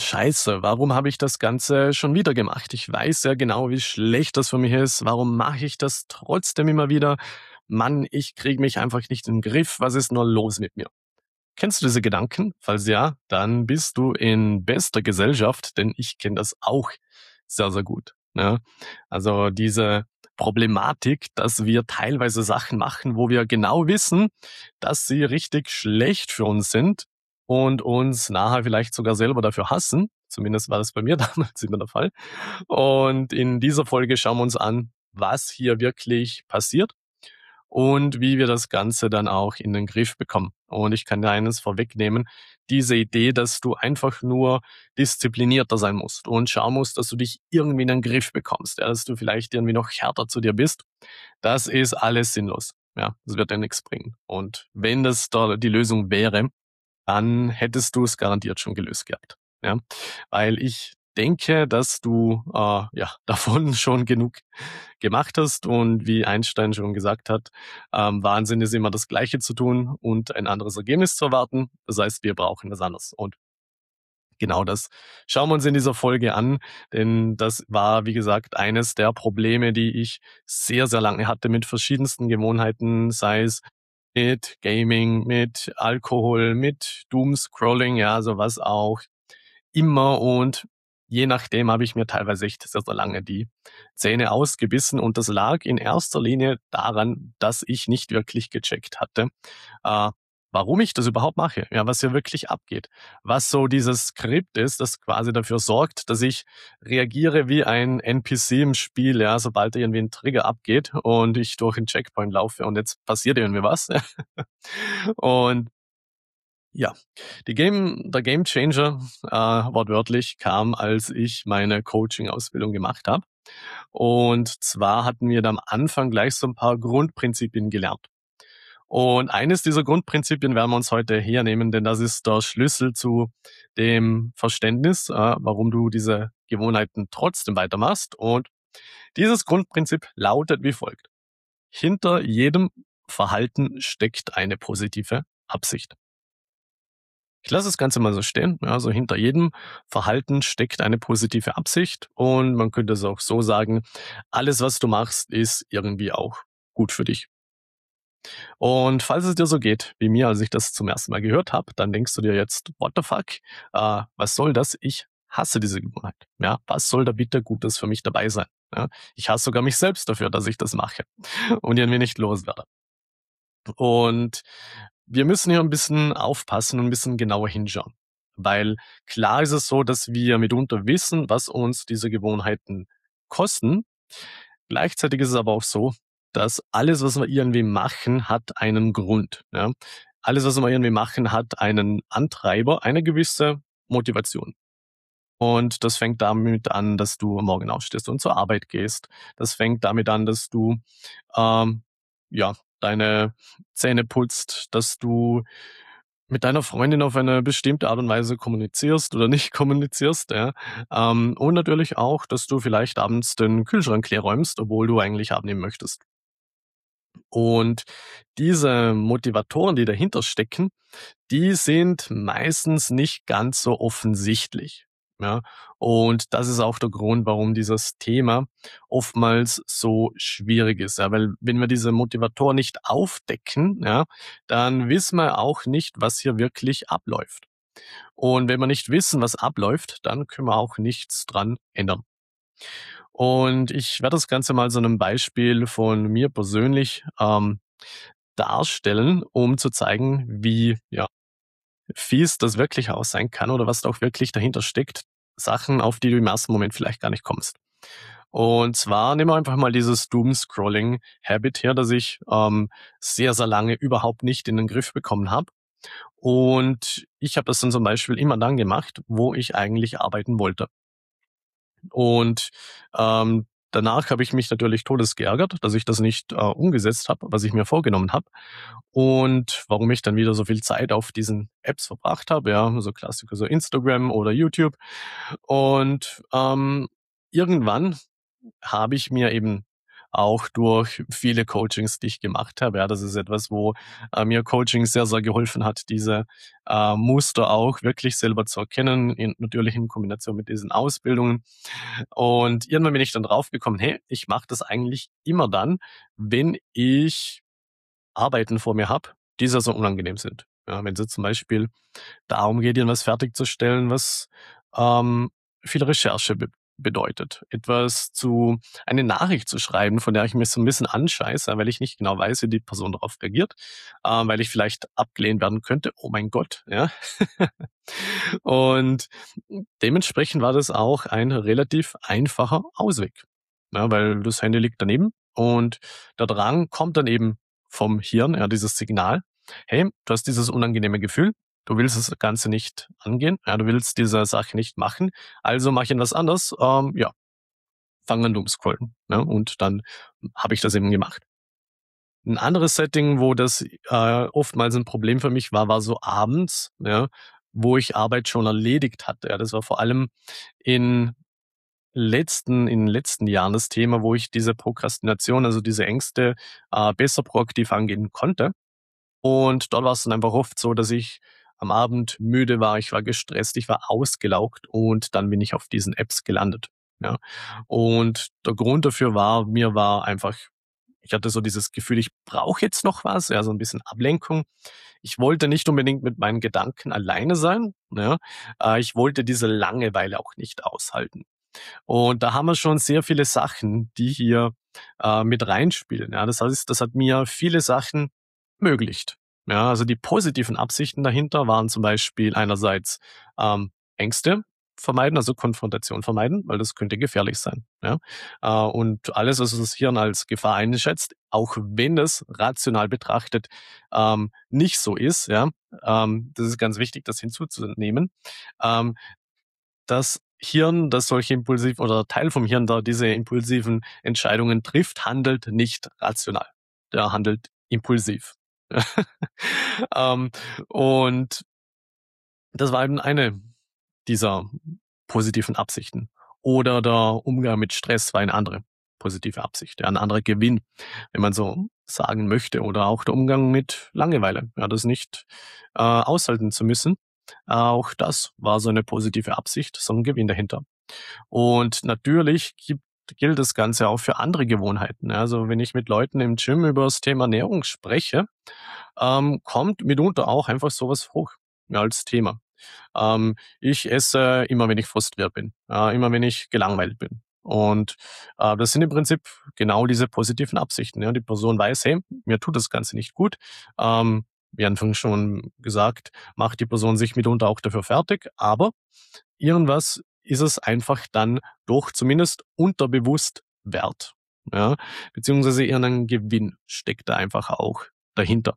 Scheiße, warum habe ich das Ganze schon wieder gemacht? Ich weiß ja genau, wie schlecht das für mich ist. Warum mache ich das trotzdem immer wieder? Mann, ich kriege mich einfach nicht in den Griff. Was ist nur los mit mir? Kennst du diese Gedanken? Falls ja, dann bist du in bester Gesellschaft, denn ich kenne das auch sehr, sehr gut. Ne? Also diese Problematik, dass wir teilweise Sachen machen, wo wir genau wissen, dass sie richtig schlecht für uns sind und uns nachher vielleicht sogar selber dafür hassen. Zumindest war das bei mir damals immer der Fall. Und in dieser Folge schauen wir uns an, was hier wirklich passiert und wie wir das Ganze dann auch in den Griff bekommen. Und ich kann dir eines vorwegnehmen, diese Idee, dass du einfach nur disziplinierter sein musst und schauen musst, dass du dich irgendwie in den Griff bekommst, ja, dass du vielleicht irgendwie noch härter zu dir bist, das ist alles sinnlos. Ja, das wird dir nichts bringen. Und wenn das da die Lösung wäre, dann hättest du es garantiert schon gelöst gehabt. Ja, weil ich denke, dass du ja davon schon genug gemacht hast und wie Einstein schon gesagt hat, Wahnsinn ist immer das Gleiche zu tun und ein anderes Ergebnis zu erwarten. Das heißt, wir brauchen was anderes. Und genau das schauen wir uns in dieser Folge an, denn das war, wie gesagt, eines der Probleme, die ich sehr, sehr lange hatte mit verschiedensten Gewohnheiten, sei es mit Gaming, mit Alkohol, mit Doomscrolling, ja, also was auch immer. Und je nachdem habe ich mir teilweise echt sehr, sehr lange die Zähne ausgebissen. Und das lag in erster Linie daran, dass ich nicht wirklich gecheckt hatte, äh, warum ich das überhaupt mache, ja, was hier wirklich abgeht. Was so dieses Skript ist, das quasi dafür sorgt, dass ich reagiere wie ein NPC im Spiel, ja, sobald irgendwie ein Trigger abgeht und ich durch einen Checkpoint laufe und jetzt passiert irgendwie was. Und ja, der Game Changer, wortwörtlich, kam, als ich meine Coaching-Ausbildung gemacht habe. Und zwar hatten wir da am Anfang gleich so ein paar Grundprinzipien gelernt. Und eines dieser Grundprinzipien werden wir uns heute hernehmen, denn das ist der Schlüssel zu dem Verständnis, warum du diese Gewohnheiten trotzdem weitermachst. Und dieses Grundprinzip lautet wie folgt. Hinter jedem Verhalten steckt eine positive Absicht. Ich lasse das Ganze mal so stehen. Also hinter jedem Verhalten steckt eine positive Absicht und man könnte es auch so sagen, alles, was du machst, ist irgendwie auch gut für dich. Und falls es dir so geht wie mir, als ich das zum ersten Mal gehört habe, dann denkst du dir jetzt, what the fuck, was soll das? Ich hasse diese Gewohnheit. Ja, was soll da bitte Gutes für mich dabei sein? Ja, ich hasse sogar mich selbst dafür, dass ich das mache und irgendwie nicht loswerde. Und wir müssen hier ein bisschen aufpassen und ein bisschen genauer hinschauen. Weil klar ist es so, dass wir mitunter wissen, was uns diese Gewohnheiten kosten. Gleichzeitig ist es aber auch so, dass alles, was wir irgendwie machen, hat einen Grund. Ja? Alles, was wir irgendwie machen, hat einen Antreiber, eine gewisse Motivation. Und das fängt damit an, dass du am Morgen aufstehst und zur Arbeit gehst. Das fängt damit an, dass du ähm, ja deine Zähne putzt, dass du mit deiner Freundin auf eine bestimmte Art und Weise kommunizierst oder nicht kommunizierst, ja. Und natürlich auch, dass du vielleicht abends den Kühlschrank leer räumst, obwohl du eigentlich abnehmen möchtest. Und diese Motivatoren, die dahinter stecken, die sind meistens nicht ganz so offensichtlich. Ja, und das ist auch der Grund, warum dieses Thema oftmals so schwierig ist. Ja, weil wenn wir diese Motivatoren nicht aufdecken, ja, dann wissen wir auch nicht, was hier wirklich abläuft. Und wenn wir nicht wissen, was abläuft, dann können wir auch nichts dran ändern. Und ich werde das Ganze mal so einem Beispiel von mir persönlich darstellen, um zu zeigen, wie ja, fies das wirklich auch sein kann oder was da auch wirklich dahinter steckt. Sachen, auf die du im ersten Moment vielleicht gar nicht kommst. Und zwar nehmen wir einfach mal dieses Doom-Scrolling-Habit her, das ich sehr, sehr lange überhaupt nicht in den Griff bekommen habe. Und ich habe das dann zum Beispiel immer dann gemacht, wo ich eigentlich arbeiten wollte. Und danach habe ich mich natürlich todes geärgert, dass ich das nicht umgesetzt habe, was ich mir vorgenommen habe. Und warum ich dann wieder so viel Zeit auf diesen Apps verbracht habe, ja, so Klassiker, so Instagram oder YouTube. Und irgendwann habe ich mir eben auch durch viele Coachings, die ich gemacht habe. Ja, das ist etwas, wo mir Coaching sehr, sehr geholfen hat, diese Muster auch wirklich selber zu erkennen, natürlich in Kombination mit diesen Ausbildungen. Und irgendwann bin ich dann draufgekommen, hey, ich mache das eigentlich immer dann, wenn ich Arbeiten vor mir habe, die sehr, sehr unangenehm sind. Ja, wenn es jetzt zum Beispiel darum geht, irgendwas fertigzustellen, was ähm, viel Recherche bedeutet. Eine Nachricht zu schreiben, von der ich mich so ein bisschen anscheiße, weil ich nicht genau weiß, wie die Person darauf reagiert, weil ich vielleicht abgelehnt werden könnte. Oh mein Gott, ja. Und dementsprechend war das auch ein relativ einfacher Ausweg. Ja, weil das Handy liegt daneben und der Drang kommt dann eben vom Hirn, ja, dieses Signal. Hey, du hast dieses unangenehme Gefühl, du willst das Ganze nicht angehen, ja, du willst diese Sache nicht machen, also mach etwas anderes, ja, fang an Doomscrollen. Ne? Und dann habe ich das eben gemacht. Ein anderes Setting, wo das oftmals ein Problem für mich war, war so abends, ja, wo ich Arbeit schon erledigt hatte. Ja, das war vor allem in in den letzten Jahren das Thema, wo ich diese Prokrastination, also diese Ängste, besser proaktiv angehen konnte. Und dort war es dann einfach oft so, dass ich am Abend müde war, ich war gestresst, ich war ausgelaugt und dann bin ich auf diesen Apps gelandet. Ja. Und der Grund dafür war, mir war einfach, ich hatte so dieses Gefühl, ich brauche jetzt noch was, ja, so ein bisschen Ablenkung. Ich wollte nicht unbedingt mit meinen Gedanken alleine sein. Ja. Ich wollte diese Langeweile auch nicht aushalten. Und da haben wir schon sehr viele Sachen, die hier mit reinspielen. Ja, das heißt, das hat mir viele Sachen ermöglicht. Ja, also die positiven Absichten dahinter waren zum Beispiel einerseits Ängste vermeiden, also Konfrontation vermeiden, weil das könnte gefährlich sein. Ja? Und alles, was das Hirn als Gefahr einschätzt, auch wenn es rational betrachtet nicht so ist, ja, das ist ganz wichtig, das hinzuzunehmen. Ähm, Das Hirn, das solche impulsiv oder Teil vom Hirn, da diese impulsiven Entscheidungen trifft, handelt nicht rational. Der handelt impulsiv. ähm, und das war eben eine dieser positiven Absichten. Oder der Umgang mit Stress war eine andere positive Absicht, ja, ein anderer Gewinn, wenn man so sagen möchte. Oder auch der Umgang mit Langeweile, ja, das nicht aushalten zu müssen. Auch das war so eine positive Absicht, so ein Gewinn dahinter. Und natürlich gilt das Ganze auch für andere Gewohnheiten. Also wenn ich mit Leuten im Gym über das Thema Ernährung spreche, kommt mitunter auch einfach sowas hoch, ja, als Thema. Ich esse immer, wenn ich frustriert bin, immer wenn ich gelangweilt bin. Und das sind im Prinzip genau diese positiven Absichten. Ja. Die Person weiß, hey, mir tut das Ganze nicht gut. Wie anfangs schon gesagt, macht die Person sich mitunter auch dafür fertig, aber irgendwas ist es einfach dann doch zumindest unterbewusst wert. Ja. Beziehungsweise irgendein Gewinn steckt da einfach auch dahinter.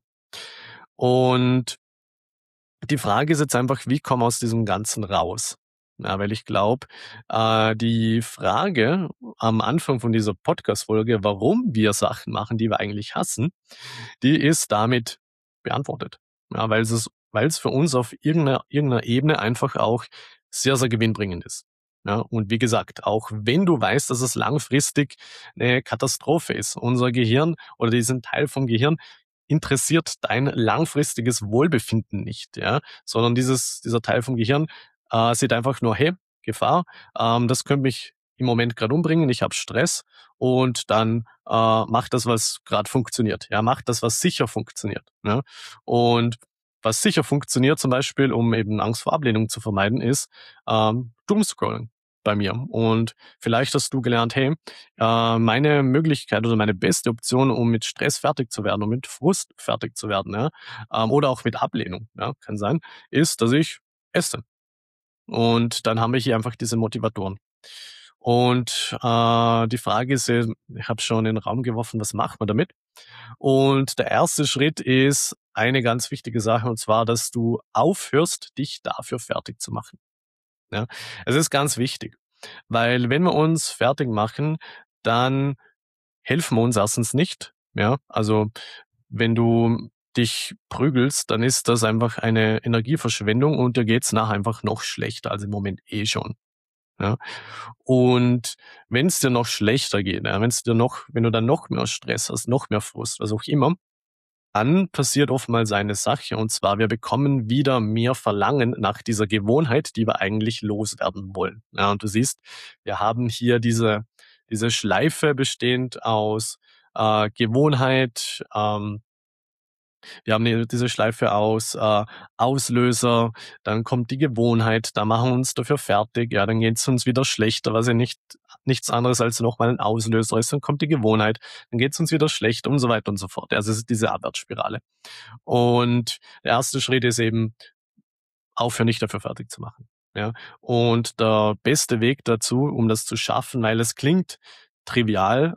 Und die Frage ist jetzt einfach, wie kommen wir aus diesem Ganzen raus? Ja, weil ich glaube, die Frage am Anfang von dieser Podcast-Folge, warum wir Sachen machen, die wir eigentlich hassen, die ist damit beantwortet. Ja, weil es für uns auf irgendeiner Ebene einfach auch sehr, sehr gewinnbringend ist. Ja, und wie gesagt, auch wenn du weißt, dass es langfristig eine Katastrophe ist, unser Gehirn oder diesen Teil vom Gehirn interessiert dein langfristiges Wohlbefinden nicht, ja, sondern dieser Teil vom Gehirn sieht einfach nur, hey, Gefahr, das könnte mich im Moment gerade umbringen, ich habe Stress und dann mach das, was gerade funktioniert. Ja, mach das, was sicher funktioniert. Ja? Und was sicher funktioniert, zum Beispiel, um eben Angst vor Ablehnung zu vermeiden, ist Doomscrolling bei mir. Und vielleicht hast du gelernt, hey, meine Möglichkeit oder meine beste Option, um mit Stress fertig zu werden, um mit Frust fertig zu werden, ja, oder auch mit Ablehnung, ja, kann sein, ist, dass ich esse. Und dann haben wir hier einfach diese Motivatoren. Und die Frage ist, ich habe schon in den Raum geworfen, was macht man damit? Und der erste Schritt ist eine ganz wichtige Sache, und zwar, dass du aufhörst, dich dafür fertig zu machen. Ja? Es ist ganz wichtig, weil wenn wir uns fertig machen, dann helfen wir uns erstens nicht. Ja? Also wenn du dich prügelst, dann ist das einfach eine Energieverschwendung und dir geht's nachher einfach noch schlechter als im Moment eh schon. Ja? Und wenn es dir noch schlechter geht, ja, wenn du dann noch mehr Stress hast, noch mehr Frust, was auch immer, dann passiert oftmals eine Sache, und zwar wir bekommen wieder mehr Verlangen nach dieser Gewohnheit, die wir eigentlich loswerden wollen. Ja, und du siehst, wir haben hier diese Schleife bestehend aus Gewohnheit, wir haben hier diese Schleife aus Auslöser, dann kommt die Gewohnheit, da machen wir uns dafür fertig, ja, dann geht's uns wieder schlechter, was ja nichts anderes als nochmal ein Auslöser ist, dann kommt die Gewohnheit, dann geht's uns wieder schlechter und so weiter und so fort. Also es ist diese Abwärtsspirale. Und der erste Schritt ist eben, aufhören, nicht dafür fertig zu machen. Ja. Und der beste Weg dazu, um das zu schaffen, weil es klingt trivial,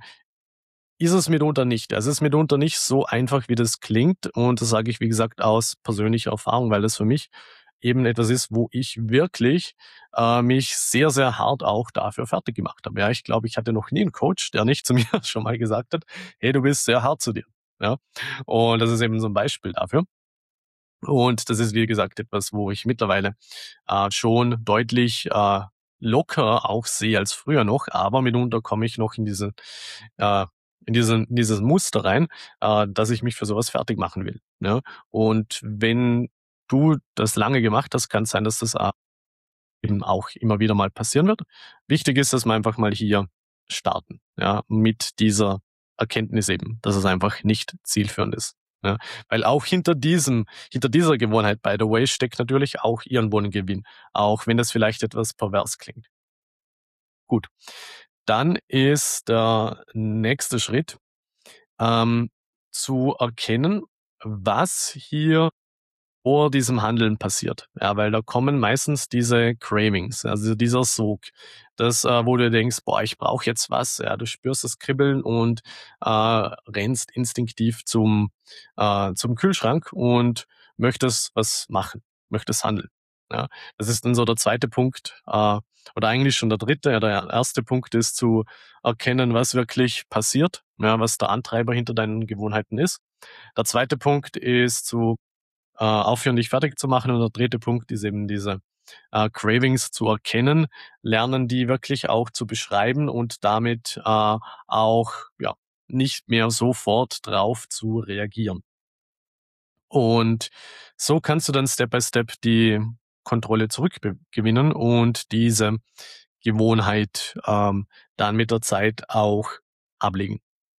ist es mitunter nicht. Es ist mitunter nicht so einfach, wie das klingt. Und das sage ich, wie gesagt, aus persönlicher Erfahrung, weil das für mich eben etwas ist, wo ich wirklich mich sehr, sehr hart auch dafür fertig gemacht habe. Ja, ich glaube, ich hatte noch nie einen Coach, der nicht zu mir schon mal gesagt hat, hey, du bist sehr hart zu dir. Ja, und das ist eben so ein Beispiel dafür. Und das ist, wie gesagt, etwas, wo ich mittlerweile schon deutlich locker auch sehe als früher noch, aber mitunter komme ich noch äh, in dieses Muster rein, dass ich mich für sowas fertig machen will. Ne? Und wenn du das lange gemacht hast, kann es sein, dass das eben auch immer wieder mal passieren wird. Wichtig ist, dass wir einfach mal hier starten, ja, mit dieser Erkenntnis eben, dass es einfach nicht zielführend ist. Ja. Weil auch hinter dieser Gewohnheit, by the way, steckt natürlich auch irgendwo ein Gewinn, auch wenn das vielleicht etwas pervers klingt. Gut, dann ist der nächste Schritt, ähm, zu erkennen, was hier vor diesem Handeln passiert. Ja, weil da kommen meistens diese Cravings, also dieser Sog, wo du denkst, boah, ich brauche jetzt was. Ja, du spürst das Kribbeln und rennst instinktiv zum Kühlschrank und möchtest was machen, möchtest handeln. Ja, das ist dann so der zweite Punkt, oder eigentlich schon der dritte. Ja, der erste Punkt ist zu erkennen, was wirklich passiert, ja, was der Antreiber hinter deinen Gewohnheiten ist. Der zweite Punkt ist zu aufhören, dich fertig zu machen. Und der dritte Punkt ist eben diese Cravings zu erkennen, lernen die wirklich auch zu beschreiben und damit auch ja, nicht mehr sofort drauf zu reagieren. Und so kannst du dann Step by Step die Kontrolle zurückgewinnen und diese Gewohnheit dann mit der Zeit auch ablegen.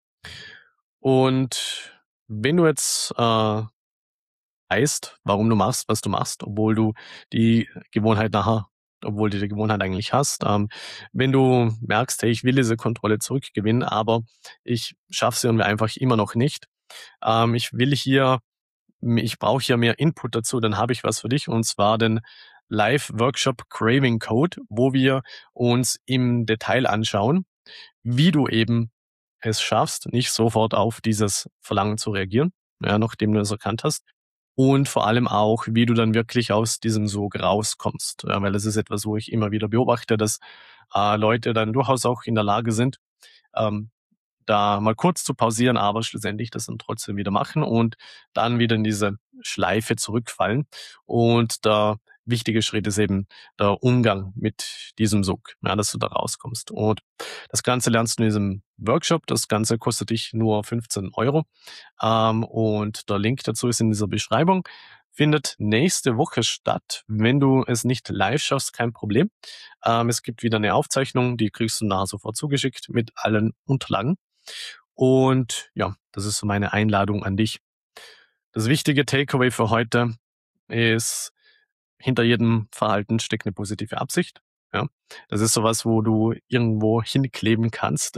Und wenn du jetzt weißt, warum du machst, was du machst, die Gewohnheit obwohl du die Gewohnheit eigentlich hast. Wenn du merkst, hey, ich will diese Kontrolle zurückgewinnen, aber ich schaffe sie irgendwie einfach immer noch nicht. Ich will hier, ich brauche hier mehr Input dazu, dann habe ich was für dich, und zwar den Live-Workshop Craving Code, wo wir uns im Detail anschauen, wie du eben es schaffst, nicht sofort auf dieses Verlangen zu reagieren, ja, nachdem du es erkannt hast. Und vor allem auch, wie du dann wirklich aus diesem Sog rauskommst. Ja, weil das ist etwas, wo ich immer wieder beobachte, dass Leute dann durchaus auch in der Lage sind, ähm, da mal kurz zu pausieren, aber schlussendlich das dann trotzdem wieder machen und dann wieder in diese Schleife zurückfallen. Und der wichtige Schritt ist eben der Umgang mit diesem Sog, ja, dass du da rauskommst. Und das Ganze lernst du in diesem Workshop. Das Ganze kostet dich nur 15 Euro. Und der Link dazu ist in dieser Beschreibung. Findet nächste Woche statt. Wenn du es nicht live schaffst, kein Problem. Es gibt wieder eine Aufzeichnung, die kriegst du nachher sofort zugeschickt mit allen Unterlagen. Und ja, das ist so meine Einladung an dich. Das wichtige Takeaway für heute ist, hinter jedem Verhalten steckt eine positive Absicht. Ja, das ist sowas, wo du irgendwo hinkleben kannst,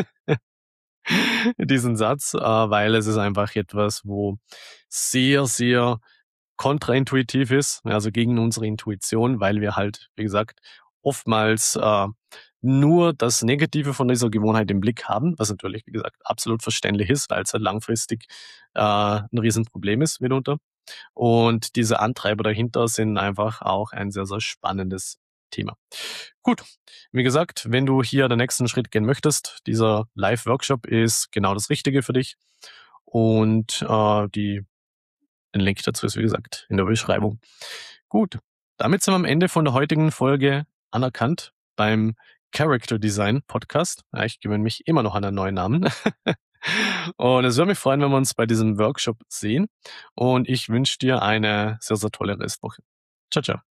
diesen Satz, weil es ist einfach etwas, wo sehr, sehr kontraintuitiv ist, also gegen unsere Intuition, weil wir halt, wie gesagt, oftmals nur das Negative von dieser Gewohnheit im Blick haben, was natürlich, wie gesagt, absolut verständlich ist, weil es halt langfristig ein Riesenproblem ist mitunter. Und diese Antreiber dahinter sind einfach auch ein sehr, sehr spannendes Thema. Gut, wie gesagt, wenn du hier den nächsten Schritt gehen möchtest, dieser Live-Workshop ist genau das Richtige für dich. Und den Link dazu ist, wie gesagt, in der Beschreibung. Gut, damit sind wir am Ende von der heutigen Folge anerkannt beim Character Design Podcast. Ja, ich gewöhne mich immer noch an einen neuen Namen. Und es würde mich freuen, wenn wir uns bei diesem Workshop sehen. Und ich wünsche dir eine sehr, sehr tolle Restwoche. Ciao, ciao.